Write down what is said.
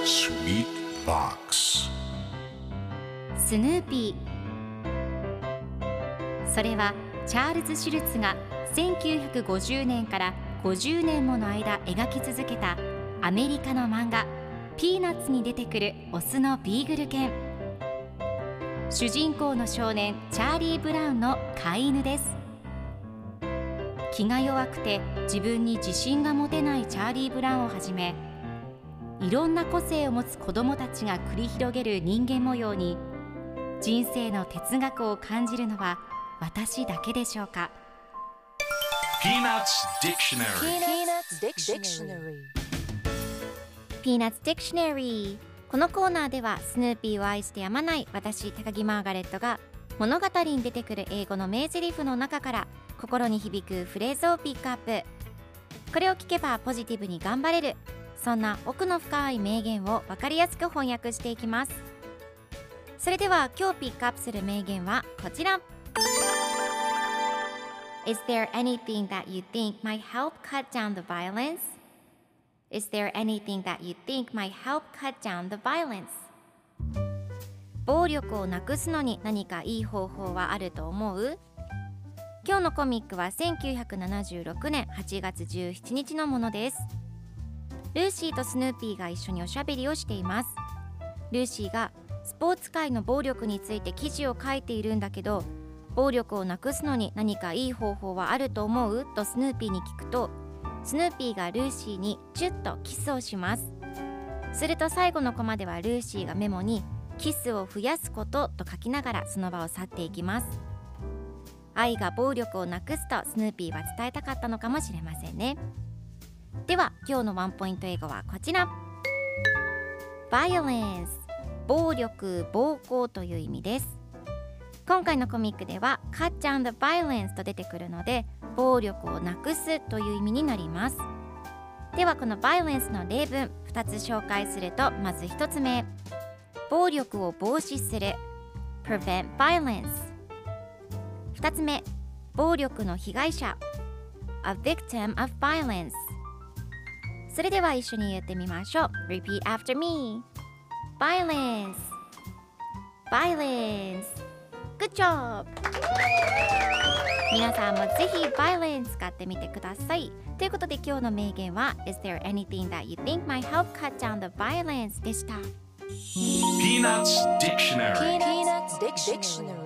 Sweet Box スヌーピー。それはチャールズ・シュルツが1950年から50年もの間描き続けたアメリカの漫画ピーナッツに出てくるオスのビーグル犬。主人公の少年チャーリー・ブラウンの飼い犬です。気が弱くて自分に自信が持てないチャーリー・ブラウンをはじめ、いろんな個性を持つ子どもたちが繰り広げる人間模様に人生の哲学を感じるのは私だけでしょうか。 Peanuts Dictionary Peanuts Dictionary。 このコーナーではスヌーピーを愛してやまない私高木マーガレットが物語に出てくる英語の名台詞の中から心に響くフレーズをピックアップ。これを聞けばポジティブに頑張れる、そんな奥の深い名言を分かりやすく翻訳していきます。それでは今日ピックアップする名言はこちら。 Is there anything that you think might help cut down the violence? Is there anything that you think might help cut down the violence? 暴力をなくすのに何かいい方法はあると思う？今日のコミックは1976年8月17日のものです。ルーシーとスヌーピーが一緒におしゃべりをしています。ルーシーがスポーツ界の暴力について記事を書いているんだけど、暴力をなくすのに何かいい方法はあると思う？とスヌーピーに聞くと、スヌーピーがルーシーにチュッとキスをします。すると最後のコマではルーシーがメモにキスを増やすことと書きながらその場を去っていきます。愛が暴力をなくすとスヌーピーは伝えたかったのかもしれませんね。では今日のワンポイント英語はこちら。 Violence、 暴力、暴行という意味です。今回のコミックでは Cut down the violence と出てくるので暴力をなくすという意味になります。ではこの violence の例文2つ紹介すると、まず1つ目、暴力を防止する Prevent violence。 2つ目、暴力の被害者 A victim of violence。 それでは一緒に言ってみましょう。 Repeat after me。 Violence Violence。 Good job。 皆さんもぜひ Violence 使ってみてください。ということで今日の名言は Is there anything that you think might help cut down the violence でした。 Peanuts Dictionary